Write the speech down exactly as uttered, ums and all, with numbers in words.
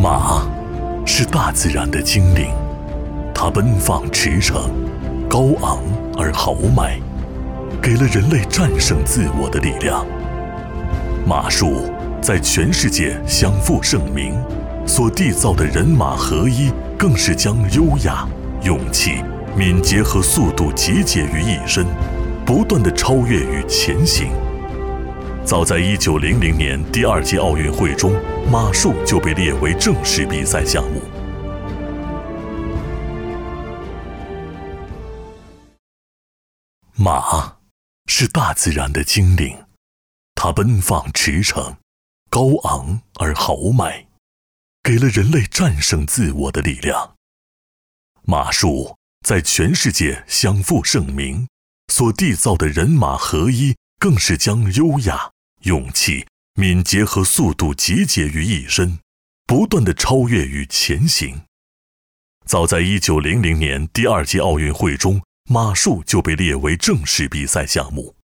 马是大自然的精灵，它奔放驰骋，高昂而豪迈，给了人类战胜自我的力量。马术在全世界享负盛名，所缔造的人马合一，更是将优雅、勇气、敏捷和速度集结于一身，不断地超越与前行。早在一九零零年第二届奥运会中，马术就被列为正式比赛项目。马是大自然的精灵，它奔放驰骋，高昂而豪迈，给了人类战胜自我的力量。马术在全世界享负盛名，所缔造的人马合一，更是将优雅、勇气、敏捷和速度集结于一身，不断地超越与前行。早在一九零零年第二届奥运会中，马术就被列为正式比赛项目。